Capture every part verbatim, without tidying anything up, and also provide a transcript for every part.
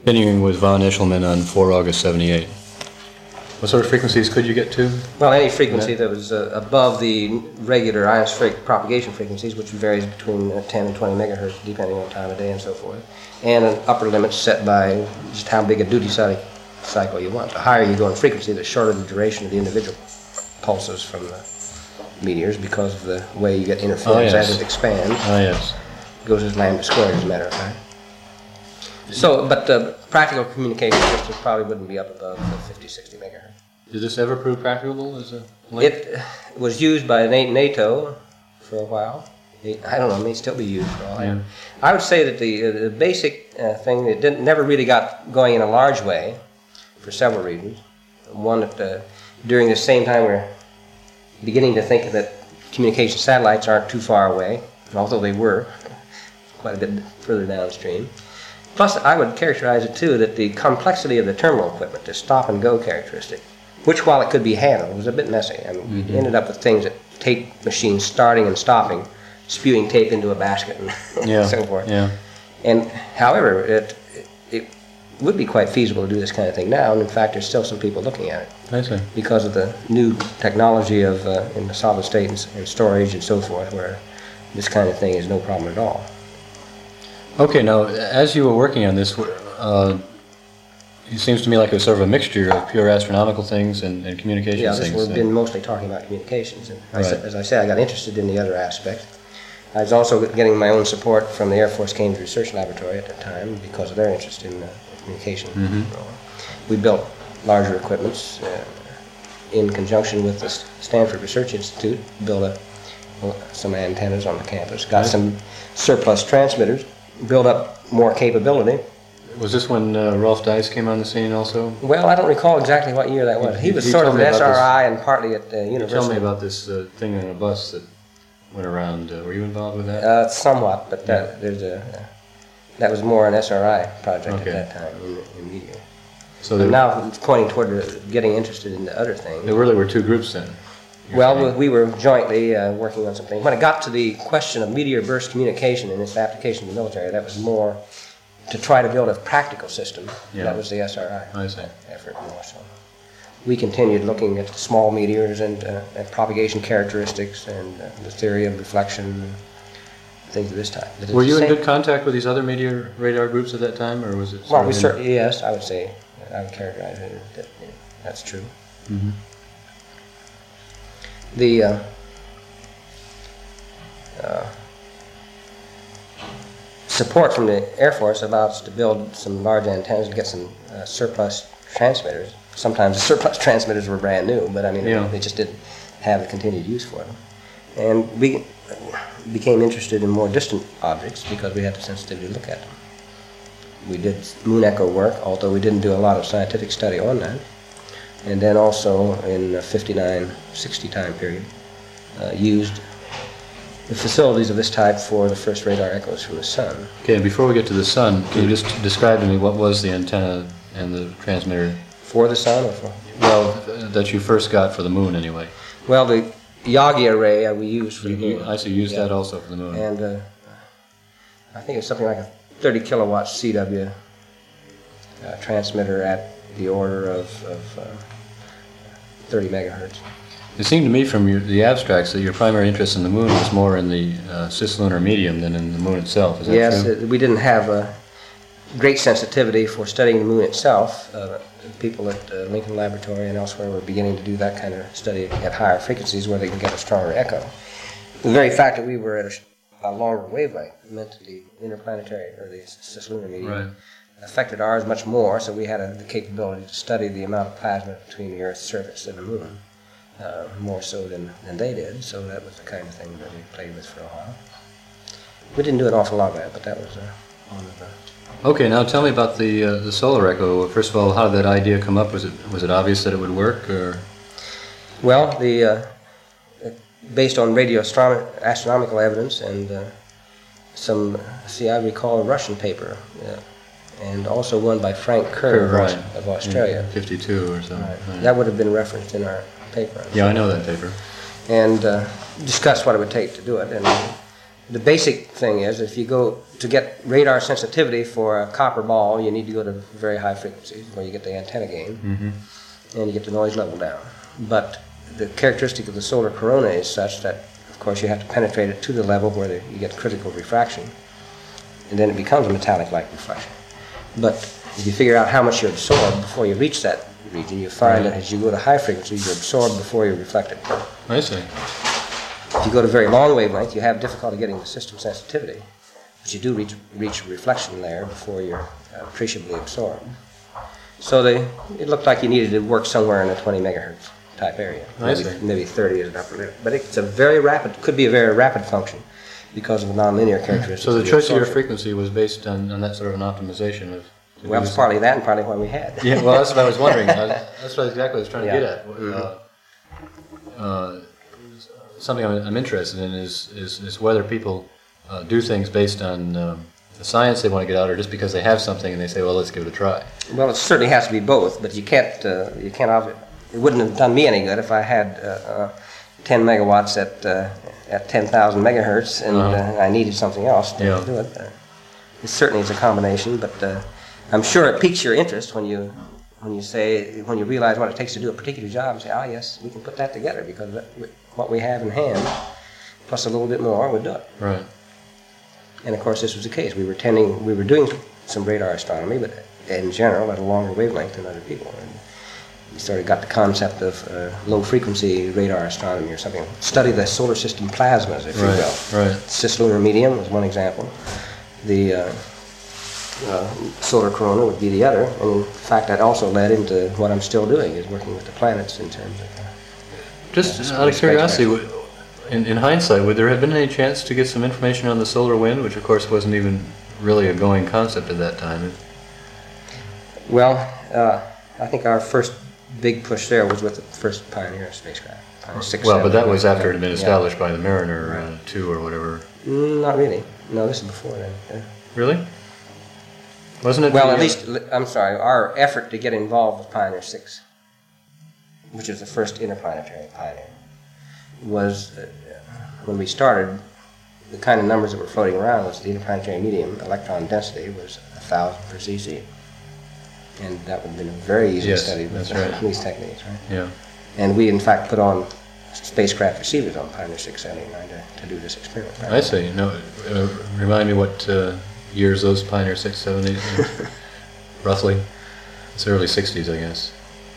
continuing with von Eshelman on four August seventy-eight. What sort of frequencies could you get to? Well, any frequency that was uh, above the regular ionospheric propagation frequencies, which varies between uh, ten and twenty megahertz, depending on time of day and so forth, and an upper limit set by just how big a duty cycle cycle you want. The higher you go in frequency, the shorter the duration of the individual pulses from the meteors, because of the way you get interference oh, yes. as it expands. Ah, yes. It goes as lambda squared, as a matter of fact. So, but uh, practical communication systems probably wouldn't be up above the fifty, sixty megahertz. Did this ever prove practicable as a link? It was used by NATO for a while. I don't know, it may still be used for a while. Yeah. I would say that the, uh, the basic uh, thing that didn't, never really got going in a large way for several reasons. One, that uh, during the same time we're beginning to think that communication satellites aren't too far away, although they were quite a bit further downstream. Plus, I would characterize it too that the complexity of the terminal equipment, the stop and go characteristic, which while it could be handled, was a bit messy. I mean, mm-hmm. we ended up with things that tape machines starting and stopping, spewing tape into a basket and yeah. so forth. Yeah. And however, it, it would be quite feasible to do this kind of thing now, and in fact, there's still some people looking at it. I see. Because of the new technology of uh, in the solid state and, and storage and so forth, where this kind of thing is no problem at all. Okay, now, as you were working on this, uh, it seems to me like it was sort of a mixture of pure astronomical things and, and communications yeah, this things. We've been mostly talking about communications. And right. I, as I say, I got interested in the other aspect. I was also getting my own support from the Air Force Cambridge Research Laboratory at that time because of their interest in uh, communication. Mm-hmm. We built larger equipments uh, in conjunction with the Stanford Research Institute, built a, well, some antennas on the campus, got some surplus transmitters, built up more capability. Was this when uh, Rolf Dice came on the scene also? Well, I don't recall exactly what year that was. You, he was you sort of an S R I this, and partly at the university. Tell me about this uh, thing on a bus that went around. Uh, were you involved with that? Uh, somewhat, but that, yeah. there's a uh, that was more an S R I project okay. at that time in, in media. So now it's pointing toward uh, getting interested in the other thing. There really were two groups then. Well, saying. we were jointly uh, working on something. When it got to the question of meteor burst communication and its application in the military, that was more to try to build a practical system. Yeah. That was the S R I I see. effort more so. We continued looking at small meteors and, uh, and propagation characteristics and uh, the theory of reflection and things of this type. Were you in good contact with these other meteor radar groups at that time, or was it? Well, we certainly, yes, I would say, I would characterize it that yeah, that's true. Mm-hmm. The uh, uh, support from the Air Force allowed us to build some large antennas and get some uh, surplus transmitters. Sometimes the surplus transmitters were brand new, but I mean, yeah. they just didn't have a continued use for them. And we became interested in more distant objects because we had the sensitivity to look at them. We did moon echo work, although we didn't do a lot of scientific study on that. And then also in the fifty-nine sixty time period, uh, used the facilities of this type for the first radar echoes from the sun. Okay, and before we get to the sun, can you just describe to me what was the antenna and the transmitter? For the sun or for? Well, that you first got for the moon anyway. Well, the Yagi array uh, we used for you, the moon. I see, you used yeah. that also for the moon. And uh, I think it's something like a thirty kilowatt C W uh, transmitter at the order of, of uh, thirty megahertz. It seemed to me from your, the abstracts that your primary interest in the moon was more in the uh, cislunar medium than in the moon itself. Is that yes, true? Yes, we didn't have a great sensitivity for studying the moon itself. Uh, people at uh, Lincoln Laboratory and elsewhere were beginning to do that kind of study at higher frequencies where they can get a stronger echo. The very fact that we were at a, a longer wavelength meant the interplanetary or the cislunar medium right. affected ours much more, so we had a, the capability to study the amount of plasma between the Earth's surface and the moon, uh, more so than, than they did, so that was the kind of thing that we played with for a while. We didn't do an awful lot of that, but that was uh, one of the... Okay, now tell me about the uh, the solar echo. First of all, how did that idea come up? Was it was it obvious that it would work, or? Well, the uh, based on radio astronomical evidence and uh, some, see, I recall a Russian paper, uh, and also one by Frank Kerr of, right. of Australia. In fifty-two or so. Right. Right. That would have been referenced in our paper. Yeah, I know that paper. And uh, discussed what it would take to do it. And the basic thing is if you go to get radar sensitivity for a copper ball, you need to go to very high frequencies where you get the antenna gain mm-hmm. and you get the noise level down. But the characteristic of the solar corona is such that, of course, you have to penetrate it to the level where the, you get critical refraction, and then it becomes a metallic-like reflection. But if you figure out how much you absorb before you reach that region, you find right. that as you go to high frequencies, you absorb before you reflect it. I see. If you go to very long wavelength, you have difficulty getting the system sensitivity, but you do reach, reach reflection there before you're uh, appreciably absorbed. So they, it looked like you needed to work somewhere in a twenty megahertz type area. I maybe, see. maybe thirty is an upper limit. But it's a very rapid, could be a very rapid function because of the nonlinear characteristics. So the of the choice of your absorption. frequency was based on, on that sort of an optimization of... Well, it's partly that and partly what we had. Yeah, well, that's what I was wondering. I, that's what exactly I was trying to Yeah. get at. Uh, uh, something I'm, I'm interested in is, is, is whether people uh, do things based on um, the science they want to get out, or just because they have something and they say, well, let's give it a try. Well, it certainly has to be both, but you can't, uh, you can't, ob- it wouldn't have done me any good if I had uh, uh, ten megawatts at, uh, at ten thousand megahertz and Uh-huh. uh, I needed something else to Yeah. do it. Uh, it certainly is a combination, but uh, I'm sure it piques your interest when you when you say, when you realize what it takes to do a particular job and say, ah, yes, we can put that together because that, what we have in hand, plus a little bit more, would do it. Right. And of course, this was the case. We were tending, we were doing some radar astronomy, but in general at a longer wavelength than other people. And we sort of got the concept of uh, low-frequency radar astronomy or something. Study the solar system plasmas, if Right, you will. right. Cislunar medium was one example. The uh, uh, solar corona would be the other. And in fact, that also led into what I'm still doing, is working with the planets in terms of... Uh, Just uh, out of space curiosity, exploration. would- in, in hindsight, would there have been any chance to get some information on the solar wind, which of course wasn't even really a going concept at that time? Well, uh, I think our first big push there was with the first Pioneer spacecraft. Pioneer six, Well, but seven, that was after it had been yeah. established by the Mariner uh, two or whatever. Mm, not really. No, this is before then. Yeah. Really? Wasn't it? Well, the, at uh, least, I'm sorry, our effort to get involved with Pioneer six, which was the first interplanetary Pioneer, was, uh, when we started, the kind of numbers that were floating around was the interplanetary medium electron density was one thousand per C C. And that would have been very easy Yes, to study with that's right. these techniques, right? Yeah. And we, in fact, put on spacecraft receivers on Pioneer six seventy-nine to, to do this experiment. Right? I see. No, uh, remind me what uh, years those Pioneer six, seven, eight, roughly. It's early sixties, I guess.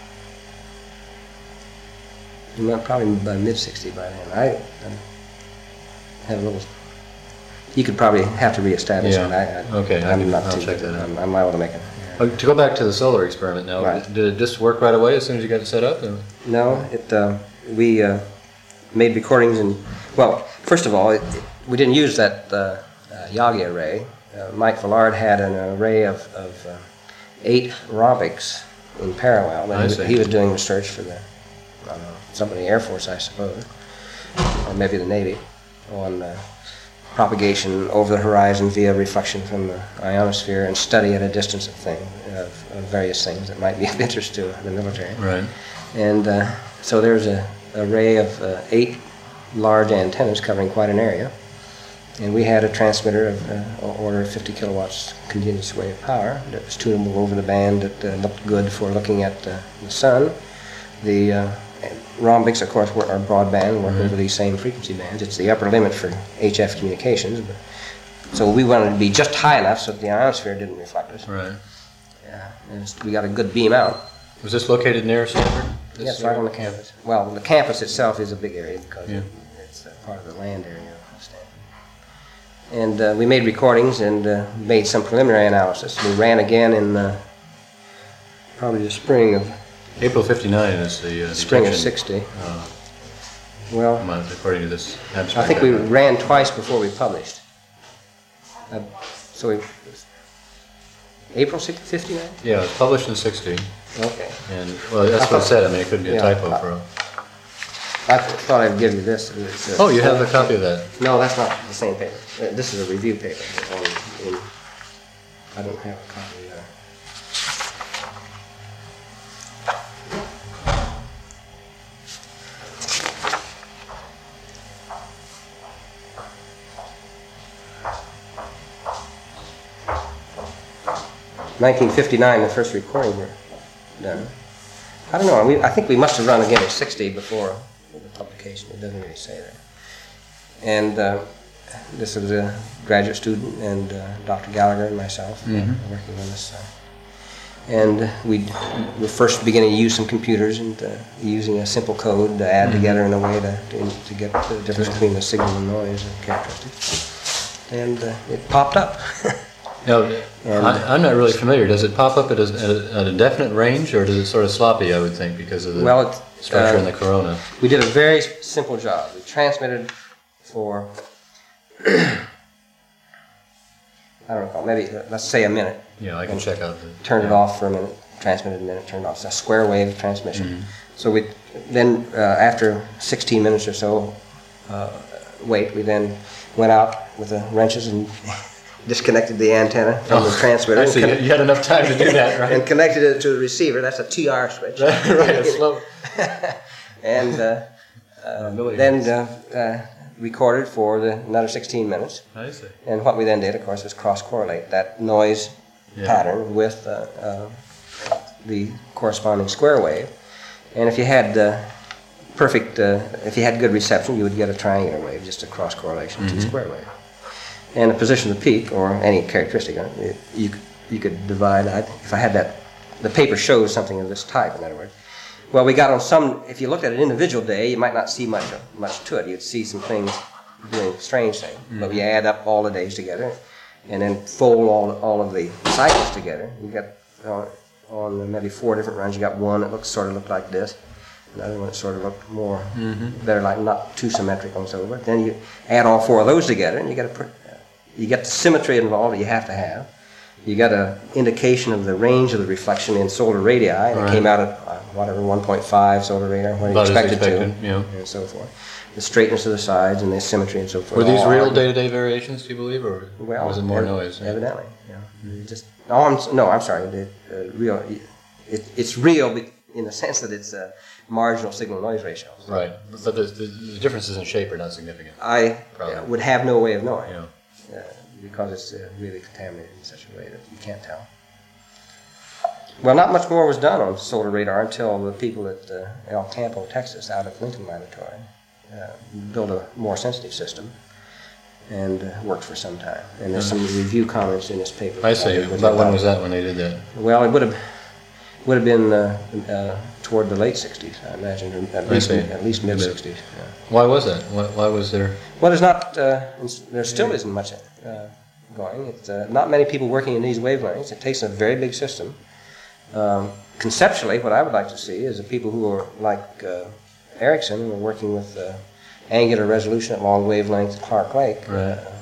Well, probably by mid sixties by then. I, I have a little. You could probably have to reestablish Yeah. it. I, I, Okay, I I'm can- not I'll too, check that out. I'm, I'm liable to make it. Uh, to go back to the solar experiment now, Right. did it just work right away as soon as you got it set up? Or- No, it. Uh, we uh, made recordings and well, first of all, it, it, we didn't use that uh, uh, Yagi array. Uh, Mike Villard had an array of, of uh, eight rhombics in parallel. I And see. he, he was doing research for the I don't know, somebody Air Force, I suppose, or maybe the Navy, on uh, propagation over the horizon via reflection from the ionosphere and study at a distance of things, of, of various things that might be of interest to the military. Right. And uh, so there's a array of uh, eight large antennas covering quite an area. And we had a transmitter of uh, order of fifty kilowatts continuous wave power that was tunable over the band that uh, looked good for looking at uh, the sun. The uh, rhombics, of course, were, are broadband, work Mhm. over these same frequency bands. It's the upper limit for H F communications. But, so we wanted to be just high enough so that the ionosphere didn't reflect us. Right. Yeah, and we got a good beam out. Was this located near Stanford? This Yes, right on the campus. Well, the campus itself is a big area because Yeah. it's uh, part of the land area of Stanford. And uh, we made recordings and uh, made some preliminary analysis. We ran again in uh, probably the spring of April fifty-nine is the uh, spring of detection, sixty. uh, Well, month, according to this abstract. I think we ran twice before we published. Uh, so we April fifty-nine. Yeah, it was published in sixty, Okay. and well, that's what it said. I mean, it could be a Yeah, typo I- for a. I th- thought I'd give you this. It's, uh, Oh, you have a copy of that. No, that's not the same paper. Uh, This is a review paper. On, in, I don't have a copy there. nineteen fifty-nine, the first recordings were done. I don't know. We, I think we must have run again in sixty before the publication. It doesn't really say that. And uh, this was a graduate student, and uh, Doctor Gallagher and myself mm-hmm. uh, working on this. Uh, and we were first beginning to use some computers and uh, using a simple code to add mm-hmm. together in a way to, to, to get the difference between the signal and noise and characteristics. And uh, it popped up. No, I, I'm not really familiar. Does it pop up at a, at, a, at a definite range, or does it sort of sloppy, I would think, because of the well, it, structure uh, in the corona? We did a very simple job. We transmitted for, I don't know, maybe, let's say a minute. Yeah, I can check out the... Turned yeah. it off for a minute, transmitted a minute, turned it off. It's a square wave transmission. Mm-hmm. So we then, uh, after sixteen minutes or so, uh, wait, we then went out with the wrenches and disconnected the antenna from oh, the transmitter. I see. You had enough time to do that, right? And connected it to the receiver. That's a T R switch. Right, right, slow. And uh, uh, then uh, uh, recorded for the another sixteen minutes. I see. And what we then did, of course, was cross-correlate that noise yeah. pattern with uh, uh, the corresponding square wave. And if you had uh, perfect, uh, if you had good reception, you would get a triangular wave, just a cross-correlation mm-hmm. to the square wave. And the position of the peak, or any characteristic, it, you you could divide. I, if I had that, the paper shows something of this type. In other words, well, we got on some. If you looked at an individual day, you might not see much much to it. You'd see some things doing strange things. Mm-hmm. But you add up all the days together, and then fold all all of the cycles together. You got uh, on maybe four different runs. You got one that looks sort of looked like this. Another one that sort of looked more mm-hmm. better, like not too symmetrical and so forth. Then you add all four of those together, and you get a. You get the symmetry involved that you have to have. You got an indication of the range of the reflection in solar radii, and right. it came out at uh, whatever one point five solar radii, what you expected to, yeah. and so forth. The straightness of the sides and the symmetry and so forth. Were these real day-to-day variations, do you believe, or well, was it more ev- noise? Evidently, yeah. Mm-hmm. Just oh, I'm, no, I'm sorry. The, uh, real, it, it's real in the sense that it's a marginal signal-noise ratio. Right, but the, the, the differences in shape are not significant. I uh, would have no way of knowing. Yeah. Uh, because it's uh, really contaminated in such a way that you can't tell. Well, not much more was done on solar radar until the people at uh, El Campo, Texas, out at Lincoln Laboratory, uh, built a more sensitive system and uh, worked for some time. And there's some review comments in this paper. I see. About when was that when they did that? Well, it would have would have been uh, uh, toward the late sixties, I imagine, or at least at least mid sixties. Yeah. Why was that? Why, why was there? Well, there's not. Uh, there still isn't much uh, going. It's uh, not many people working in these wavelengths. It takes a very big system. Um, conceptually, what I would like to see is the people who are like uh, Ericsson, who are working with uh, angular resolution at long wavelengths at Clark Lake. Right. Uh,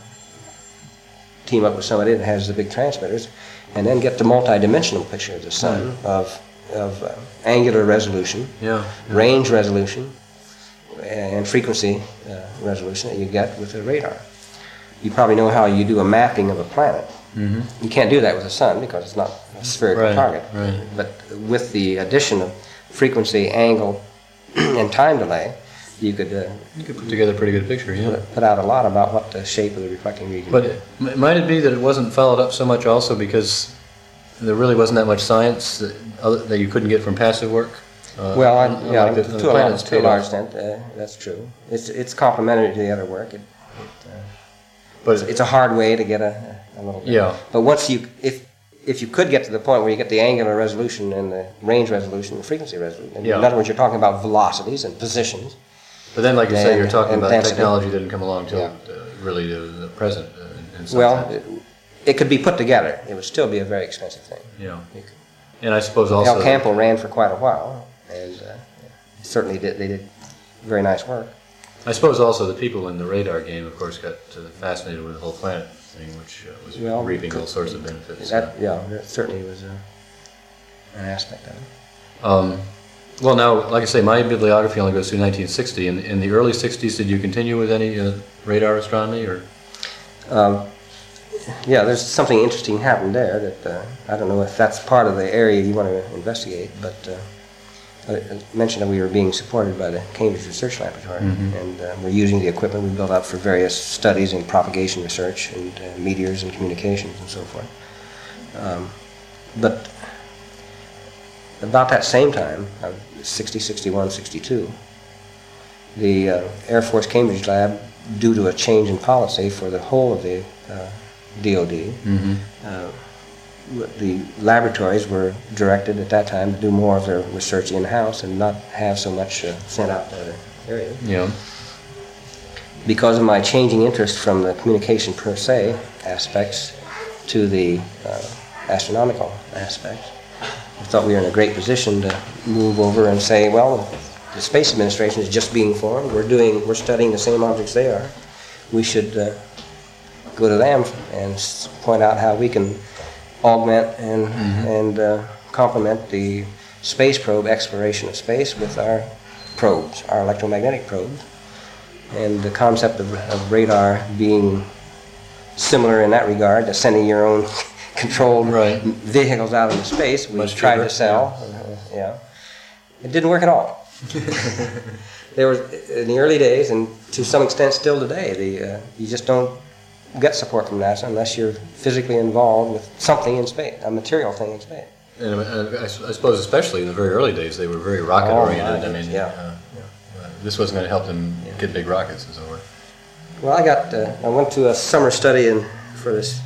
team up with somebody that has the big transmitters, and then get the multi-dimensional picture of the sun mm-hmm. of of uh, angular resolution, yeah, yeah. range resolution, and frequency uh, resolution that you get with the radar. You probably know how you do a mapping of a planet. Mm-hmm. You can't do that with the sun because it's not a spherical right, target. Right. But with the addition of frequency, angle, and time delay, you could uh, you could put together a pretty good picture. Yeah, put, put out a lot about what the shape of the reflecting region. But is. It, might it be that it wasn't followed up so much also because there really wasn't that much science that, other, that you couldn't get from passive work? Uh, well, I, yeah, like the, to, the a large, to a large extent, uh, that's true. It's it's complementary to the other work. It, it, uh, but it's, it's a hard way to get a, a little bit. Yeah. But once you, if if you could get to the point where you get the angular resolution and the range resolution and frequency resolution, yeah. in other words, you're talking about velocities and positions. But then, like you and, say, you're talking about density. Technology didn't come along until yeah. uh, really the, the present. Uh, in some well, sense. it, it could be put together. It would still be a very expensive thing. Yeah. And I suppose also El Campo ran for quite a while, and uh, certainly did, they did very nice work. I suppose also the people in the radar game, of course, got uh, fascinated with the whole planet thing, which uh, was well, reaping all sorts of benefits. That, yeah, that certainly was uh, an aspect of it. Um, well, now, like I say, my bibliography only goes through nineteen sixty. In, in the early sixties, did you continue with any uh, radar astronomy, or? Um, yeah, there's something interesting happened there that uh, I don't know if that's part of the area you want to investigate, but uh, I mentioned that we were being supported by the Cambridge Research Laboratory, mm-hmm. and uh, we're using the equipment we built up for various studies in propagation research and uh, meteors and communications and so forth. Um, but about that same time, uh, sixty, sixty-one, sixty-two, the uh, Air Force Cambridge Lab, due to a change in policy for the whole of the uh, D O D, mm-hmm. uh, the laboratories were directed at that time to do more of their research in-house and not have so much uh, sent out to other areas. Yeah. Because of my changing interest from the communication per se aspects to the uh, astronomical aspects, I thought we were in a great position to move over and say, well, the Space Administration is just being formed. We're doing, we're studying the same objects they are. We should uh, go to them and s point out how we can augment and mm-hmm. and uh, complement the space probe exploration of space with our probes, our electromagnetic probes, and the concept of, of radar being similar in that regard to sending your own controlled right. vehicles out into space. We Much tried cheaper. to sell, Yeah. Uh, yeah. It didn't work at all. There was in the early days, and to some extent still today, the uh, you just don't get support from NASA unless you're physically involved with something in space, a material thing in space. And uh, I, I suppose, especially in the very early days, they were very rocket Oh, oriented. my I mean, yeah. uh, uh, this wasn't going to help them Yeah. get big rockets and so forth. Well, I got uh, I went to a summer study in for this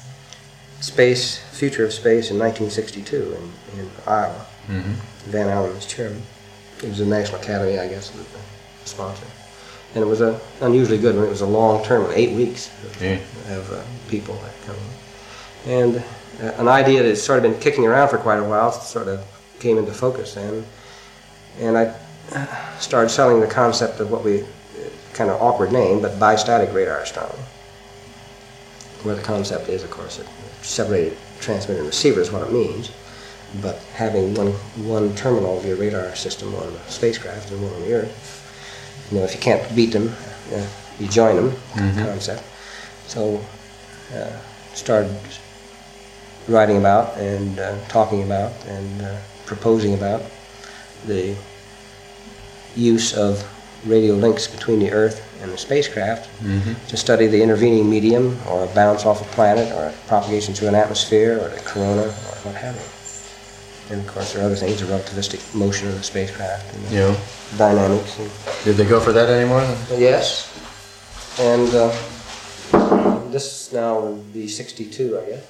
space future of space in nineteen sixty-two in, in Iowa. Mm-hmm. Van Allen was chairman. It was the National Academy, I guess, the sponsor. And it was a unusually good one. It was a long term of eight weeks of, yeah. of uh, people that come. And uh, an idea that had sort of been kicking around for quite a while sort of came into focus then. And I started selling the concept of what we, kind of awkward name, but bistatic radar astronomy. Where the concept is, of course, that separated transmitter and receiver is what it means. But having one one terminal of your radar system on the spacecraft and one on the Earth, you know, if you can't beat them, uh, you join them. Mm-hmm. Concept. So, uh, started writing about and uh, talking about and uh, proposing about the use of radio links between the Earth and the spacecraft mm-hmm. to study the intervening medium, or a bounce off a planet, or a propagation through an atmosphere, or the corona, or what have you. And of course, there are other things, the relativistic motion of the spacecraft, and the yeah. dynamics. And did they go for that anymore? yes. And uh, this now would be sixty-two, I guess.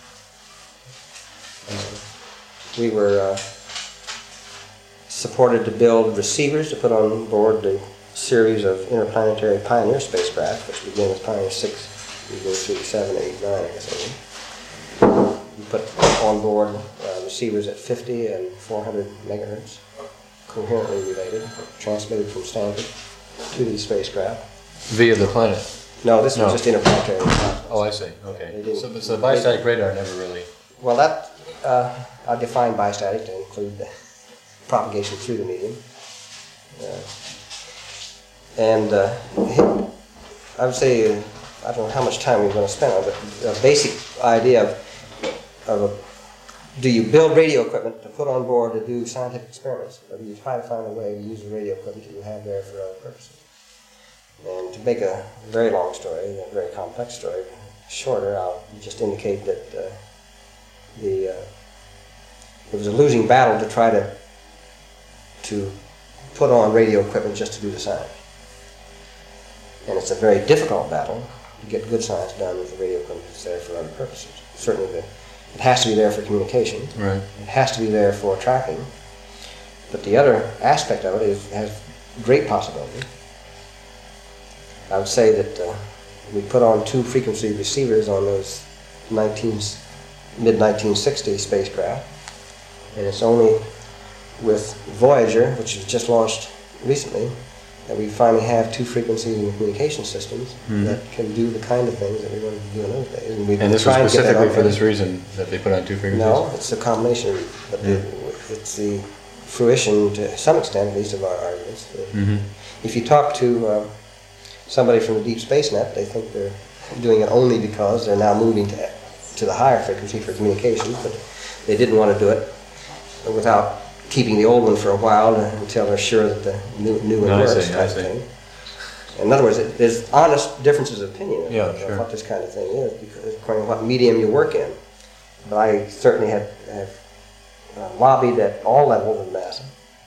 Uh, we were uh, supported to build receivers to put on board the series of interplanetary Pioneer spacecraft, which began with Pioneer six, we go through seven, eight, nine, I guess. I mean. We put on board uh, receivers at fifty and four hundred megahertz, coherently related, transmitted from Stanford to these spacecraft. Via the planet? No, this no. was just interplanetary. Oh, I see. Okay. So, so bistatic radar never really... Well, that, uh, I define bistatic to include the propagation through the medium. Uh, and uh, I would say, uh, I don't know how much time we're going to spend on it, but a basic idea of Of a, do you build radio equipment to put on board to do scientific experiments, or do you try to find a way to use the radio equipment that you have there for other purposes? And to make a very long story, a very complex story, shorter, I'll just indicate that uh, the uh, it was a losing battle to try to to put on radio equipment just to do the science. And it's a very difficult battle to get good science done with the radio equipment that's there for other purposes. Certainly the It has to be there for communication. Right. It has to be there for tracking. But the other aspect of it is, has great possibility. I would say that uh, we put on two frequency receivers on those mid nineteen sixty spacecraft, and it's only with Voyager, which was just launched recently, that we finally have two frequencies in the communication systems mm-hmm. that can do the kind of things that we wanted to do in those days. And, and this was specifically for this reason that they put on two frequencies? No, it's a combination, but yeah. the, it's the fruition, to some extent at least, of our arguments. Mm-hmm. If you talk to uh, somebody from the Deep Space Net, they think they're doing it only because they're now moving to, to the higher frequency for communications, but they didn't want to do it without keeping the old one for a while until they're sure that the new, new one no, works. I see, I see. Thing. In other words, it, there's honest differences of opinion yeah, of, sure. of what this kind of thing is, because according to what medium you work in. but I certainly have, have uh, lobbied at all levels of NASA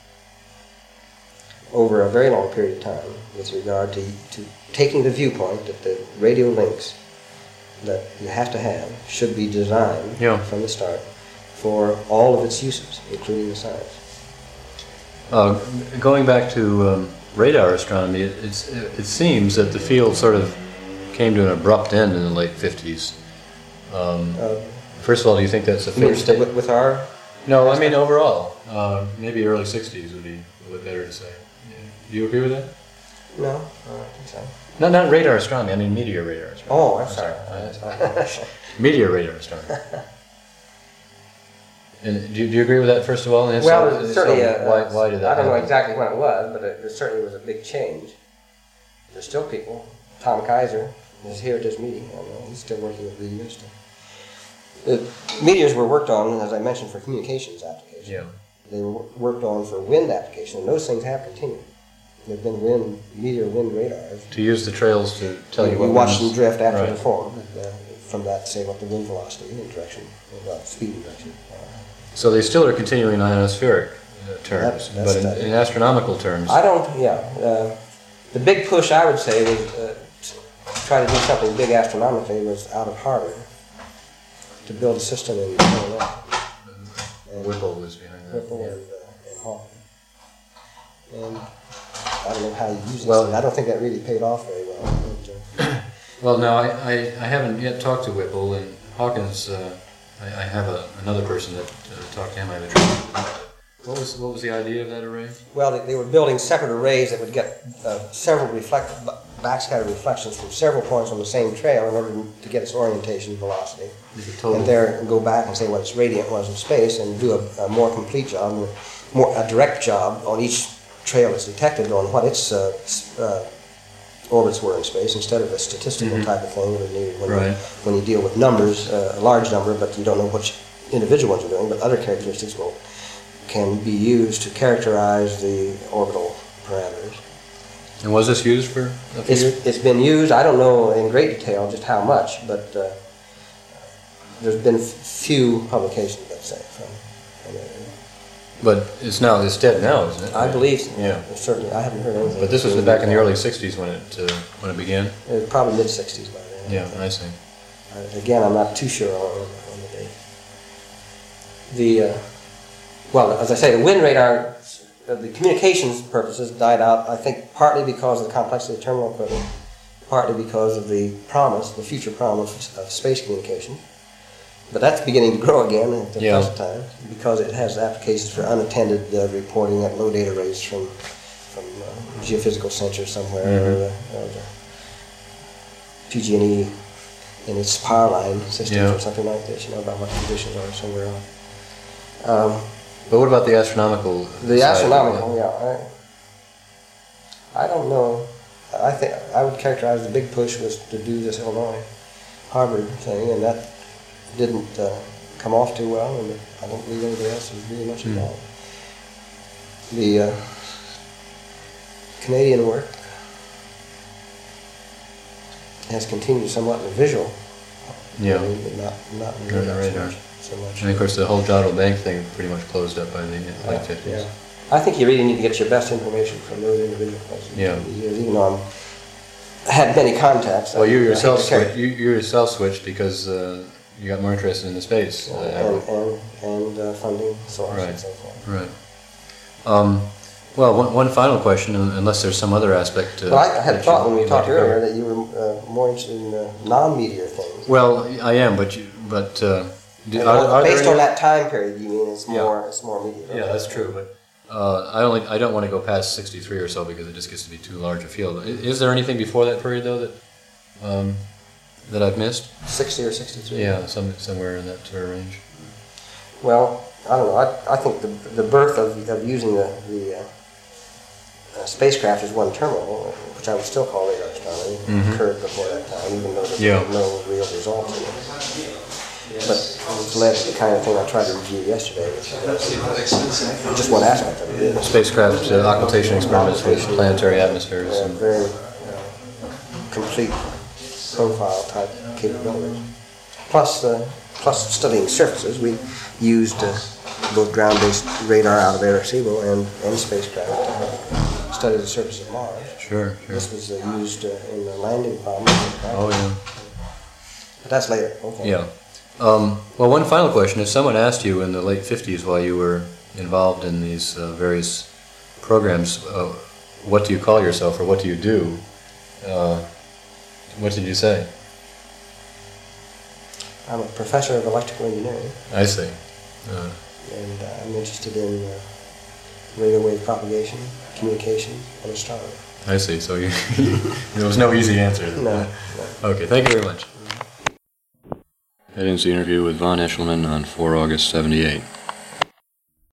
over a very long period of time with regard to, to taking the viewpoint that the radio links that you have to have should be designed yeah. from the start for all of its uses, including the science. Uh, going back to um, radar astronomy, it, it's, it seems that the field sort of came to an abrupt end in the late fifties. Um, uh, first of all, do you think that's a fair statement? With, with our... No, I mean overall. Uh, maybe early sixties would be a little better to say. Yeah. Do you agree with that? No, I don't think so. No, not radar astronomy, I mean meteor radar astronomy. Oh, I'm, I'm sorry. sorry. Meteor radar astronomy. And do you, do you agree with that, first of all? And well, so, certainly, so uh, why, why did that I don't happen? know exactly when it was, but it, it certainly was a big change. There's still people. Tom Kaiser is here at this meeting. I know he's still working with the university. The meteors were worked on, as I mentioned, for communications applications. Yeah. They were worked on for wind application, and those things have continued. There have been wind, meteor wind radars. To use the trails to tell you we what We watch winds, them drift after right. the form. Uh, from that, say what the wind velocity and direction, well, speed and direction. Uh, so they still are continuing in ionospheric uh, terms, That's, that's but in, in astronomical terms. I don't, yeah. Uh, the big push, I would say, was uh, to try to do something big astronomically was out of Harvard to build a system in Illinois. And Whipple was behind that. Whipple yeah. and, uh, and Hawk. And I don't know how you use it. Well, I don't think that really paid off very well. But, uh, well, no, I, I, I haven't yet talked to Whipple, and Hawkins, uh, I, I have a, another person that uh, talked to him. I have a What was what was the idea of that array? Well, they, they were building separate arrays that would get uh, several reflect, backscatter reflections from several points on the same trail in order to get its orientation velocity. The and there go back and say what its radiant was in space and do a, a more complete job, more a direct job on each trail that's detected on what its uh, uh, orbits were in space instead of a statistical mm-hmm. type of thing that needed when, right. you, when you deal with numbers, uh, a large number, but you don't know which individual ones are doing, but other characteristics will can be used to characterize the orbital parameters. And was this used for a few it's, years? It's been used, I don't know in great detail just how much, but uh, there's been few publications, let's say, from, from it. But it's now, it's dead now, isn't it? I believe so. Yeah. Certainly, I haven't heard anything. But this was back in the early sixties when it uh, when it began? It was probably mid sixties by then. Yeah, I see. Uh, again, I'm not too sure on, on the date. The, uh, well, as I say, the wind radar, uh, the communications purposes died out, I think, partly because of the complexity of terminal equipment, partly because of the promise, the future promise of space communication. But that's beginning to grow again at the yeah. present time because it has applications for unattended uh, reporting at low data rates from from uh, geophysical sensors somewhere, mm-hmm. or, uh, or the P G and E in its power line systems yeah. or something like this, you know, about what the conditions are somewhere else. Um, but what about the astronomical The side astronomical, yeah. I, I don't know. I think I would characterize the big push was to do this Illinois Harvard thing, and that didn't uh, come off too well, and I don't believe anybody else was really much involved. Mm. The uh, Canadian work has continued somewhat in the visual, yeah, I mean, but not not in the radar, radar. So, much. And of course, the whole Jodl Bank thing pretty much closed up by the late fifties. Yeah. I think you really need to get your best information from those individual places. Yeah. Even though I'm, I had many contacts. Well, you I, yourself I switched, you, you yourself switched because uh, you got more interested in the space. Uh, uh, and and, and uh, funding source right. and so forth. Right. Um, well, one, one final question, unless there's some other aspect. Uh, well, I, I had thought when we talked like earlier that you were uh, more interested in uh, non-meteor things. Well, I am, but you, but uh, do, and, are, well, are based there on any, that time period, you mean it's more yeah. it's more meteor. Yeah, that's true, but. Uh, I only I don't want to go past sixty-three or so because it just gets to be too large a field. Is, is there anything before that period though that um, that I've missed? Sixty or sixty-three. Yeah, some somewhere in that sort of range. Well, I don't know. I, I think the the birth of, of using the the uh, uh, spacecraft as one terminal, which I would still call radar astronomy, mm-hmm. occurred before that time, even though there yeah. were no real results in it. But it's led to the kind of thing I tried to review yesterday, which is just one aspect of it. Spacecraft uh, occultation experiments with planetary atmospheres. Yeah, and very uh, complete profile type capabilities. Plus, uh, plus studying surfaces, we used uh, both ground-based radar out of Arecibo and, and spacecraft to study the surface of Mars. Sure, sure. This was uh, used uh, in the landing problem. Oh, yeah. But that's later. Okay. Yeah. Um, well, one final question. If someone asked you in the late fifties while you were involved in these uh, various programs, uh, what do you call yourself or what do you do? Uh, what did you say? I'm a professor of electrical engineering. I see. Uh, and uh, I'm interested in uh, radio wave propagation, communication, and astronomy. I see. So you, there was no easy answer. No, no. Okay, thank you very much. That ends the interview with Von Eshleman on four August seventy-eight.